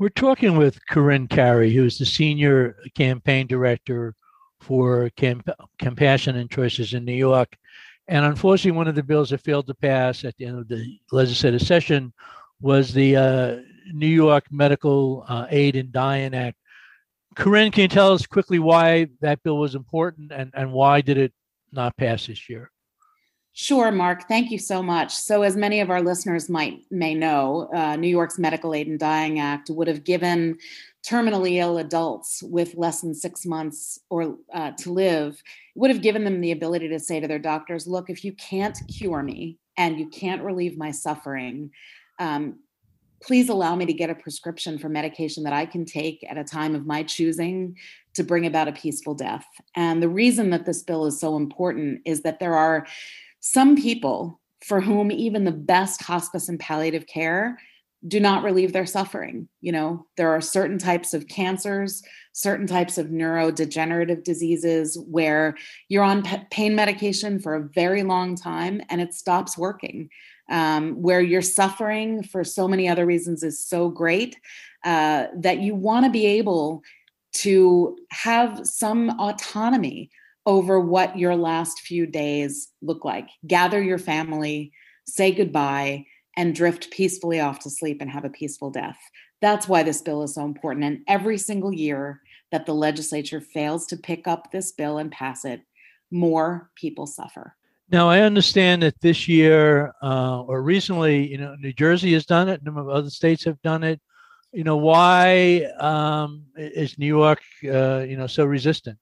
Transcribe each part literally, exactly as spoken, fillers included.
We're talking with Corinne Carey, who is the senior campaign director for Camp- Compassion and Choices in New York. And unfortunately, one of the bills that failed to pass at the end of the legislative session was the uh, New York Medical uh, Aid in Dying Act. Corinne, can you tell us quickly why that bill was important and, and why did it not pass this year? Sure, Mark. Thank you so much. So, as many of our listeners might may know, uh, New York's Medical Aid in Dying Act would have given terminally ill adults with less than six months or uh, to live, would have given them the ability to say to their doctors, "Look, if you can't cure me and you can't relieve my suffering, um, please allow me to get a prescription for medication that I can take at a time of my choosing to bring about a peaceful death." And the reason that this bill is so important is that there are some people for whom even the best hospice and palliative care do not relieve their suffering. You know, there are certain types of cancers, certain types of neurodegenerative diseases where you're on pain medication for a very long time and it stops working, um, where your suffering for so many other reasons is so great uh, that you want to be able to have some autonomy over what your last few days look like. Gather your family, say goodbye, and drift peacefully off to sleep and have a peaceful death. That's why this bill is so important. And every single year that the legislature fails to pick up this bill and pass it, more people suffer. Now, I understand that this year uh, or recently, you know, New Jersey has done it, a number of other states have done it. You know, why um, is New York, uh, you know, so resistant?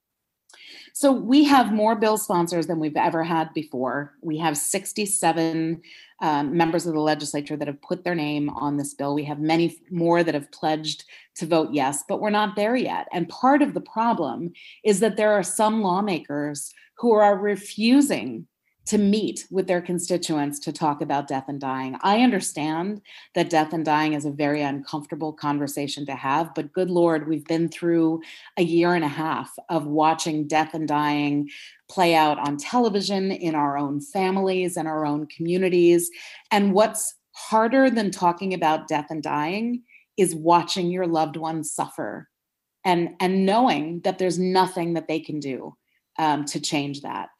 So we have more bill sponsors than we've ever had before. We have sixty-seven um, members of the legislature that have put their name on this bill. We have many more that have pledged to vote yes, but we're not there yet. And part of the problem is that there are some lawmakers who are refusing to meet with their constituents to talk about death and dying. I understand that death and dying is a very uncomfortable conversation to have, but good Lord, we've been through a year and a half of watching death and dying play out on television, in our own families and our own communities. And what's harder than talking about death and dying is watching your loved ones suffer and, and knowing that there's nothing that they can do um, to change that.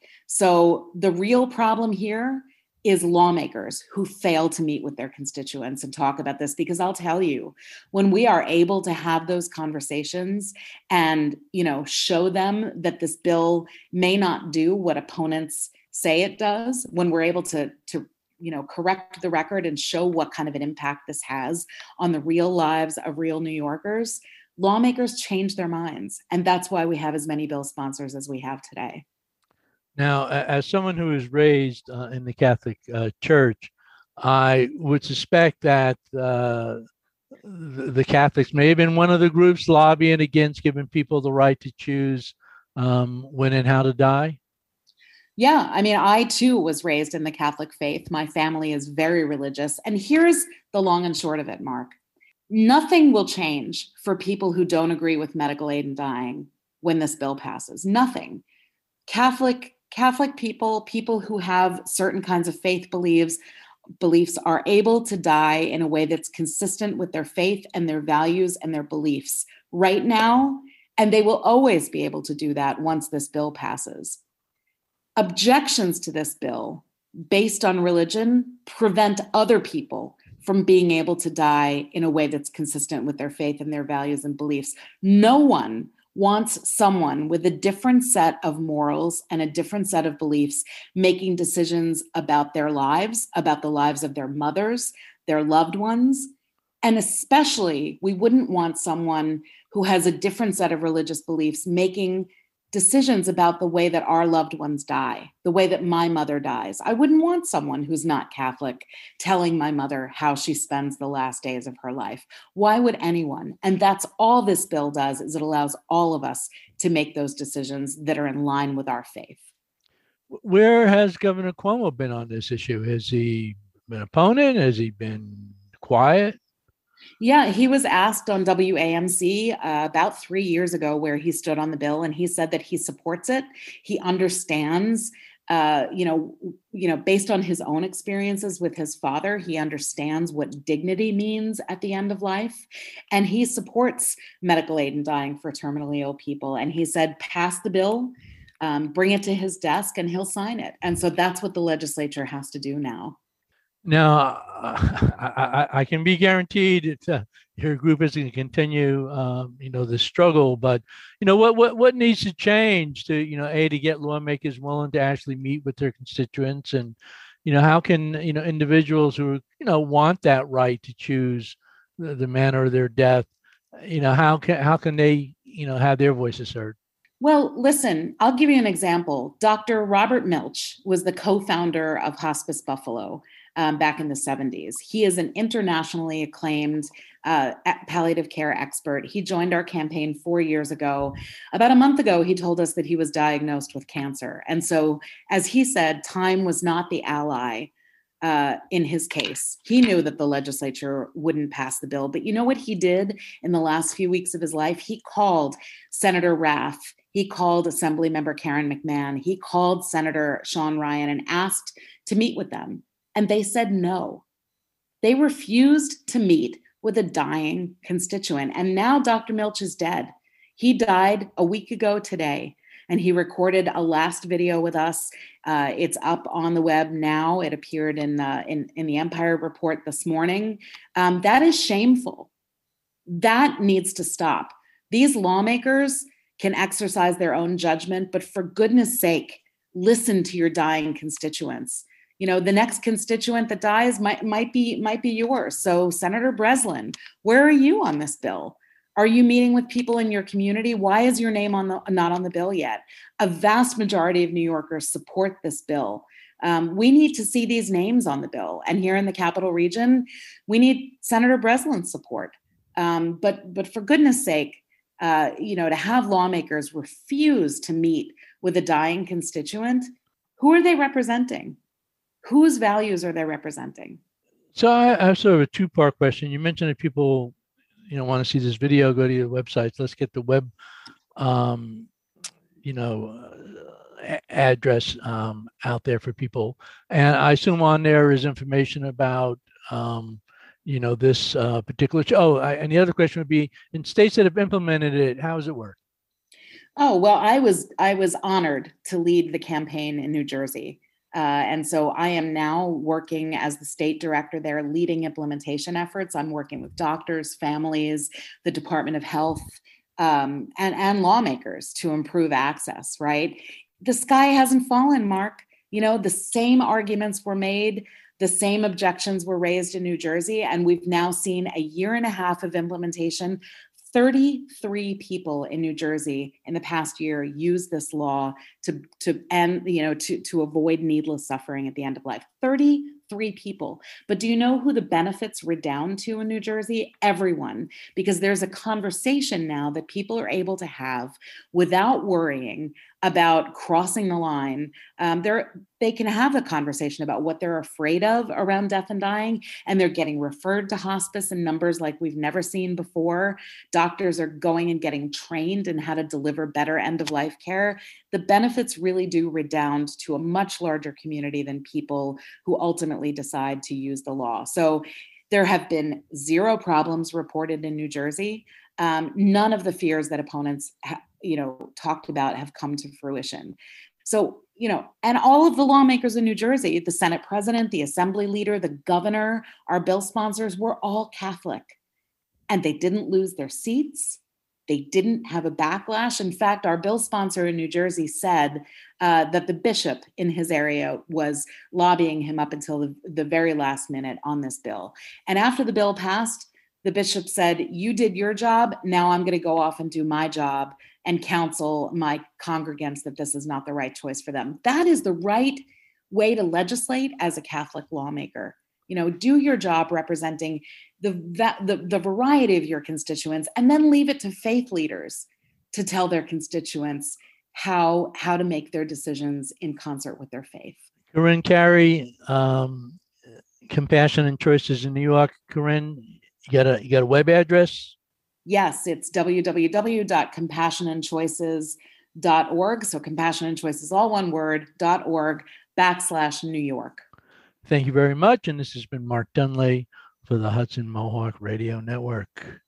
So the real problem here is lawmakers who fail to meet with their constituents and talk about this, because I'll tell you, when we are able to have those conversations and, you know, show them that this bill may not do what opponents say it does, when we're able to, to you know, correct the record and show what kind of an impact this has on the real lives of real New Yorkers, lawmakers change their minds. And that's why we have as many bill sponsors as we have today. Now, as someone who was raised uh, in the Catholic uh, Church, I would suspect that uh, the, the Catholics may have been one of the groups lobbying against giving people the right to choose um, when and how to die. Yeah, I mean, I too was raised in the Catholic faith. My family is very religious. And here's the long and short of it, Mark. Nothing will change for people who don't agree with medical aid in dying when this bill passes. Nothing. Catholic Catholic people, people who have certain kinds of faith beliefs, beliefs are able to die in a way that's consistent with their faith and their values and their beliefs right now, and they will always be able to do that once this bill passes. Objections to this bill based on religion prevent other people from being able to die in a way that's consistent with their faith and their values and beliefs. No one wants someone with a different set of morals and a different set of beliefs making decisions about their lives, about the lives of their mothers, their loved ones. And especially, we wouldn't want someone who has a different set of religious beliefs making decisions about the way that our loved ones die, the way that my mother dies. I wouldn't want someone who's not Catholic telling my mother how she spends the last days of her life. Why would anyone? And that's all this bill does, is it allows all of us to make those decisions that are in line with our faith. Where has Governor Cuomo been on this issue? Has he been an opponent? Has he been quiet? Yeah, he was asked on W A M C uh, about three years ago where he stood on the bill, and he said that he supports it. He understands Uh, you know, you know, based on his own experiences with his father, he understands what dignity means at the end of life, and he supports medical aid in dying for terminally ill people. And he said, "Pass the bill, um, bring it to his desk, and he'll sign it." And so that's what the legislature has to do now. Now, I, I, I can be guaranteed that uh, your group is going to continue, um, you know, the struggle. But you know, what what what needs to change to, you know, a to get lawmakers willing to actually meet with their constituents, and you know, how can, you know, individuals who, you know, want that right to choose the, the manner of their death, you know, how can how can they, you know, have their voices heard? Well, listen, I'll give you an example. Doctor Robert Milch was the co-founder of Hospice Buffalo um, back in the seventies. He is an internationally acclaimed uh, palliative care expert. He joined our campaign four years ago. About a month ago, he told us that he was diagnosed with cancer. And so, as he said, time was not the ally uh, in his case. He knew that the legislature wouldn't pass the bill. But you know what he did in the last few weeks of his life? He called Senator Raff. He called Assemblymember Karen McMahon. He called Senator Sean Ryan and asked to meet with them. And they said no. They refused to meet with a dying constituent. And now Doctor Milch is dead. He died a week ago today, and he recorded a last video with us. Uh, it's up on the web now. It appeared in, uh, in, in the Empire Report this morning. Um, that is shameful. That needs to stop. These lawmakers can exercise their own judgment, but for goodness sake, listen to your dying constituents. You know, the next constituent that dies might might be might be yours. So, Senator Breslin, where are you on this bill? Are you meeting with people in your community? Why is your name on the not on the bill yet? A vast majority of New Yorkers support this bill. Um, we need to see these names on the bill. And here in the Capital Region, we need Senator Breslin's support. Um, but but for goodness sake, uh, you know, to have lawmakers refuse to meet with a dying constituent, who are they representing? Whose values are they representing? So I, I have sort of a two-part question. You mentioned that people, you know, want to see this video, go to your websites. Let's get the web, um, you know, uh, address um, out there for people. And I assume on there is information about, um, you know, this uh, particular. Oh, I, and the other question would be, in states that have implemented it, how does it work? Oh, well, I was I was honored to lead the campaign in New Jersey. Uh, and so I am now working as the state director there, leading implementation efforts. I'm working with doctors, families, the Department of Health, um, and, and lawmakers to improve access, right? The sky hasn't fallen, Mark. You know, the same arguments were made, the same objections were raised in New Jersey, and we've now seen a year and a half of implementation. thirty-three people in New Jersey in the past year use this law to to end, you know, to, to avoid needless suffering at the end of life. thirty-three people. But do you know who the benefits redound to in New Jersey? Everyone, because there's a conversation now that people are able to have without worrying about crossing the line. Um, they're, they can have a conversation about what they're afraid of around death and dying, and they're getting referred to hospice in numbers like we've never seen before. Doctors are going and getting trained in how to deliver better end-of-life care. The benefits really do redound to a much larger community than people who ultimately decide to use the law. So there have been zero problems reported in New Jersey. Um, none of the fears that opponents ha- you know, talked about have come to fruition. So, you know, and all of the lawmakers in New Jersey, the Senate president, the assembly leader, the governor, our bill sponsors, were all Catholic. And they didn't lose their seats. They didn't have a backlash. In fact, our bill sponsor in New Jersey said uh, that the bishop in his area was lobbying him up until the, the very last minute on this bill. And after the bill passed, the bishop said, "You did your job. Now I'm going to go off and do my job and counsel my congregants that this is not the right choice for them." That is the right way to legislate as a Catholic lawmaker. You know, do your job representing the, the, the variety of your constituents, and then leave it to faith leaders to tell their constituents how, how to make their decisions in concert with their faith. Corinne Carey, um, Compassion and Choices in New York. Corinne, you got a you got a web address? Yes, it's w w w dot compassion and choices dot org. So Compassion and Choice is all one word, dot org backslash New York. Thank you very much. And this has been Mark Dunley for the Hudson Mohawk Radio Network.